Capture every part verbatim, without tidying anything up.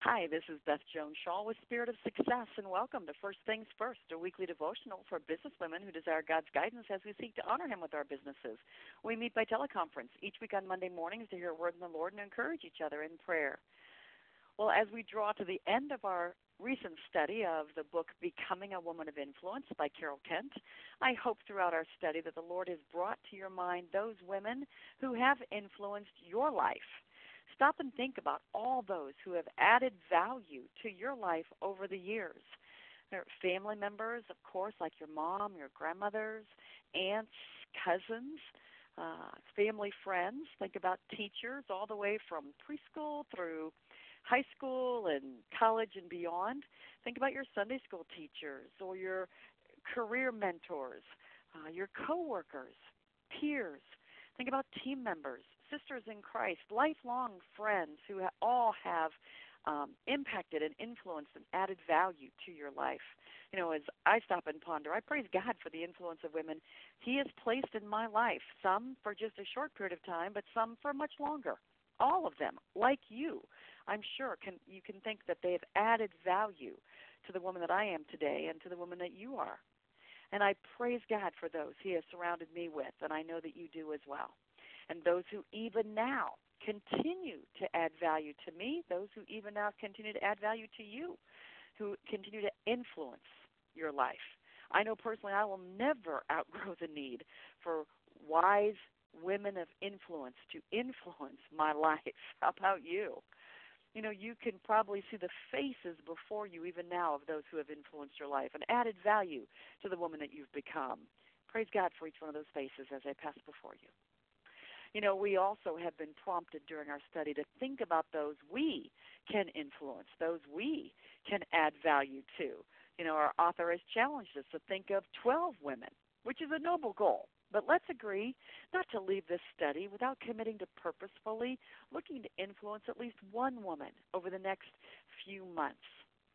Hi, this is Beth Jones Shaw with Spirit of Success, and welcome to First Things First, a weekly devotional for business women who desire God's guidance as we seek to honor Him with our businesses. We meet by teleconference each week on Monday mornings to hear a word from the Lord and encourage each other in prayer. Well, as we draw to the end of our recent study of the book Becoming a Woman of Influence by Carol Kent, I hope throughout our study that the Lord has brought to your mind those women who have influenced your life. Stop and think about all those who have added value to your life over the years. There are family members, of course, like your mom, your grandmothers, aunts, cousins, uh, family friends. Think about teachers all the way from preschool through high school and college and beyond. Think about your Sunday school teachers or your career mentors, uh, your coworkers, peers. Think about team members, sisters in Christ, lifelong friends who ha- all have um, impacted and influenced and added value to your life. You know, as I stop and ponder, I praise God for the influence of women He has placed in my life, some for just a short period of time, but some for much longer. All of them, like you, I'm sure can you can think that they have added value to the woman that I am today and to the woman that you are. And I praise God for those He has surrounded me with, and I know that you do as well. And those who even now continue to add value to me, those who even now continue to add value to you, who continue to influence your life. I know personally I will never outgrow the need for wise women of influence to influence my life. How about you? You know, you can probably see the faces before you even now of those who have influenced your life and added value to the woman that you've become. Praise God for each one of those faces as I pass before you. You know, we also have been prompted during our study to think about those we can influence, those we can add value to. You know, our author has challenged us to think of twelve women, which is a noble goal. But let's agree not to leave this study without committing to purposefully looking to influence at least one woman over the next few months.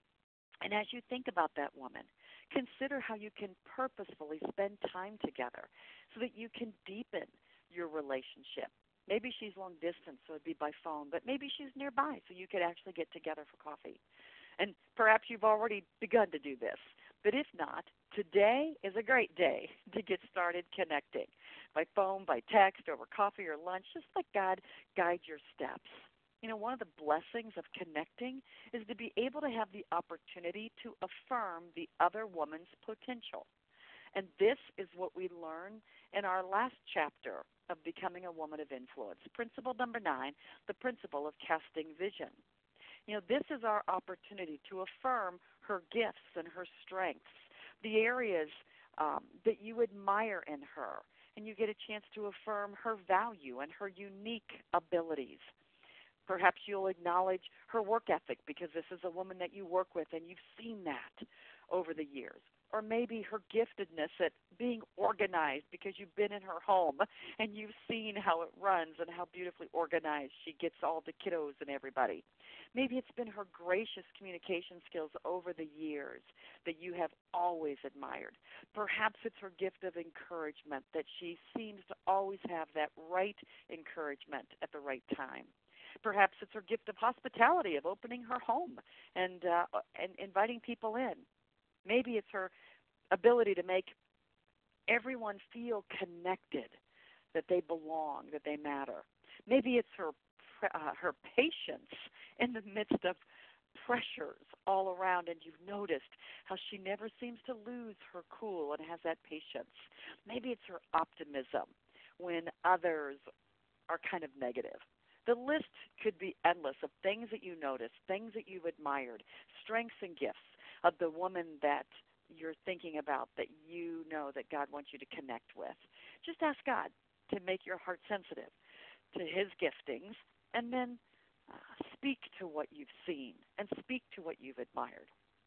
And as you think about that woman, consider how you can purposefully spend time together so that you can deepen your relationship. Maybe she's long distance, so it'd be by phone, but maybe she's nearby, so you could actually get together for coffee. And perhaps you've already begun to do this. But if not, today is a great day to get started connecting by phone, by text, over coffee or lunch. Just let God guide your steps. You know, one of the blessings of connecting is to be able to have the opportunity to affirm the other woman's potential. And this is what we learn in our last chapter of Becoming a Woman of Influence. Principle number nine, the principle of casting vision. You know, this is our opportunity to affirm her gifts and her strengths, the areas um, that you admire in her, and you get a chance to affirm her value and her unique abilities. Perhaps you'll acknowledge her work ethic because this is a woman that you work with and you've seen that over the years. Or maybe her giftedness at being organized because you've been in her home and you've seen how it runs and how beautifully organized she gets all the kiddos and everybody. Maybe it's been her gracious communication skills over the years that you have always admired. Perhaps it's her gift of encouragement that she seems to always have that right encouragement at the right time. Perhaps it's her gift of hospitality, of opening her home and uh, and inviting people in. Maybe it's her ability to make everyone feel connected, that they belong, that they matter. Maybe it's her uh, her patience in the midst of pressures all around, and you've noticed how she never seems to lose her cool and has that patience. Maybe it's her optimism when others are kind of negative. The list could be endless of things that you noticed, things that you've admired, strengths and gifts of the woman that you're thinking about that you know that God wants you to connect with. Just ask God to make your heart sensitive to His giftings, and then uh, speak to what you've seen and speak to what you've admired.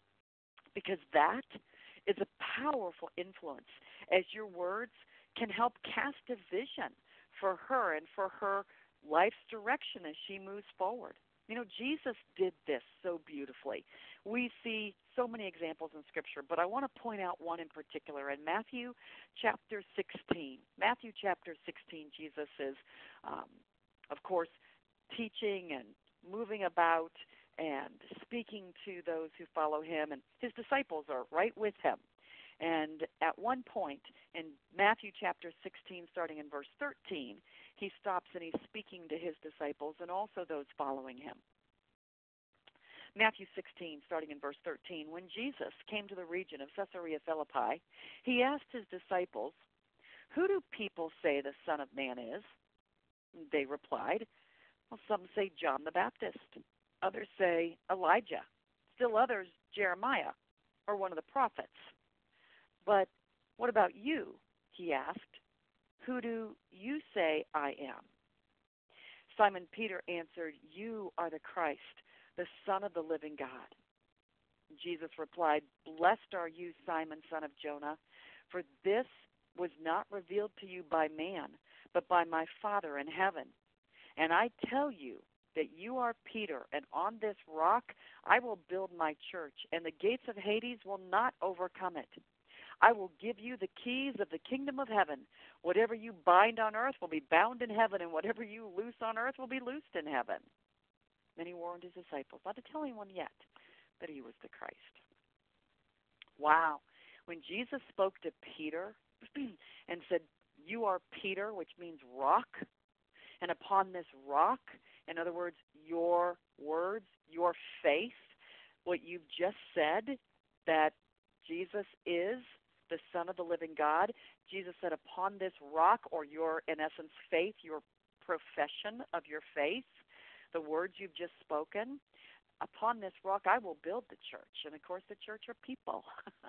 Because that is a powerful influence as your words can help cast a vision for her and for her life's direction as she moves forward. You know, Jesus did this so beautifully. We see so many examples in Scripture, but I want to point out one in particular. In Matthew chapter sixteen, Matthew chapter sixteen, Jesus is, um, of course, teaching and moving about and speaking to those who follow him, and his disciples are right with him. And at one point in Matthew chapter sixteen, starting in verse thirteen, he stops and he's speaking to his disciples and also those following him. Matthew sixteen, starting in verse thirteen, when Jesus came to the region of Caesarea Philippi, he asked his disciples, "Who do people say the Son of Man is?" They replied, "Well, some say John the Baptist. Others say Elijah. Still others, Jeremiah, or one of the prophets. But what about you?" he asked. "Who do you say I am?" Simon Peter answered, "You are the Christ, the Son of the living God." Jesus replied, "Blessed are you, Simon, son of Jonah, for this was not revealed to you by man, but by my Father in heaven. And I tell you that you are Peter, and on this rock I will build my church, and the gates of Hades will not overcome it. I will give you the keys of the kingdom of heaven. Whatever you bind on earth will be bound in heaven, and whatever you loose on earth will be loosed in heaven." Then he warned his disciples not to tell anyone yet that he was the Christ. Wow. When Jesus spoke to Peter and said, "You are Peter," which means rock, and upon this rock, in other words, your words, your faith, what you've just said, that Jesus is the Son of the living God, Jesus said, upon this rock, or your, in essence, faith, your profession of your faith, the words you've just spoken, upon this rock I will build the church. And of course the church are people.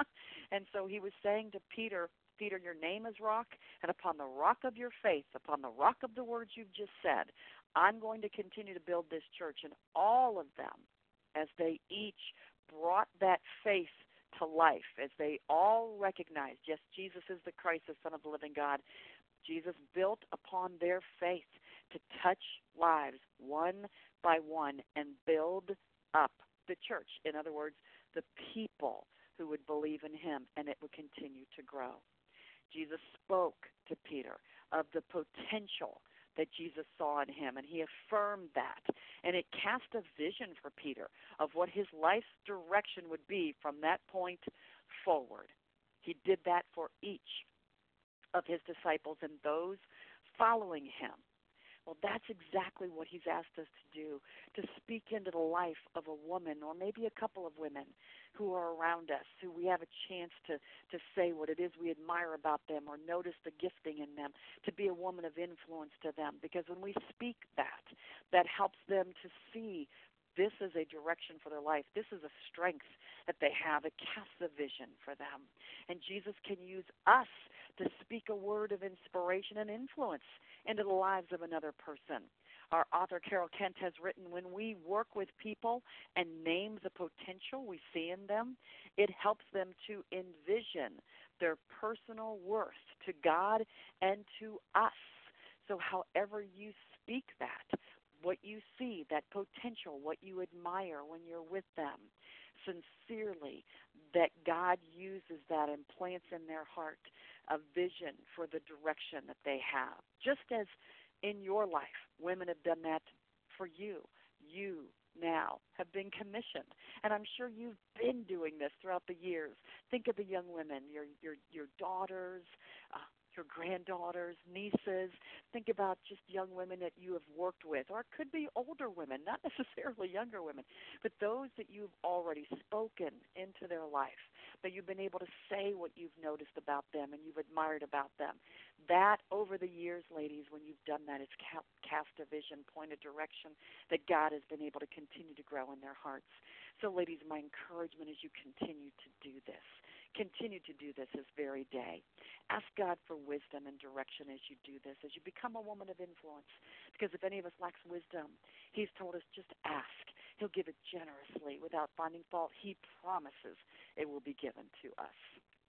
And so he was saying to Peter, "Peter, your name is rock, and upon the rock of your faith, upon the rock of the words you've just said, I'm going to continue to build this church." And all of them, as they each brought that faith to life, as they all recognized, yes, Jesus is the Christ, the Son of the living God, Jesus built upon their faith to touch lives one by one and build up the church. In other words, the people who would believe in him, and it would continue to grow. Jesus spoke to Peter of the potential that Jesus saw in him, and he affirmed that. And it cast a vision for Peter of what his life's direction would be from that point forward. He did that for each of his disciples and those following him. Well, that's exactly what he's asked us to do, to speak into the life of a woman, or maybe a couple of women who are around us, who we have a chance to, to say what it is we admire about them, or notice the gifting in them, to be a woman of influence to them. Because when we speak that, that helps them to see this is a direction for their life. This is a strength that they have. It casts a vision for them. And Jesus can use us to speak a word of inspiration and influence into the lives of another person. Our author, Carol Kent, has written, when we work with people and name the potential we see in them, it helps them to envision their personal worth to God and to us. So however you speak that, what you see, that potential, what you admire when you're with them, sincerely, that God uses that and plants in their heart a vision for the direction that they have. Just as in your life, women have done that for you. You now have been commissioned. And I'm sure you've been doing this throughout the years. Think of the young women, your your your daughters, uh, your granddaughters, nieces. Think about just young women that you have worked with, or it could be older women, not necessarily younger women, but those that you've already spoken into their life, that you've been able to say what you've noticed about them and you've admired about them. That, over the years, ladies, when you've done that, it's cast a vision, pointed direction that God has been able to continue to grow in their hearts. So, ladies, my encouragement is you continue to do this. Continue to do this this very day. Ask God for wisdom and direction as you do this, as you become a woman of influence. Because if any of us lacks wisdom, he's told us just ask. He'll give it generously without finding fault. He promises it will be given to us.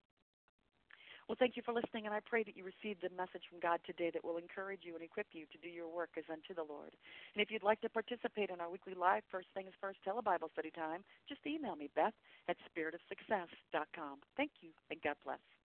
Well, thank you for listening, and I pray that you received the message from God today that will encourage you and equip you to do your work as unto the Lord. And if you'd like to participate in our weekly live First Things First Telebible Study Time, just email me, Beth at spirit of success dot com. Thank you, and God bless.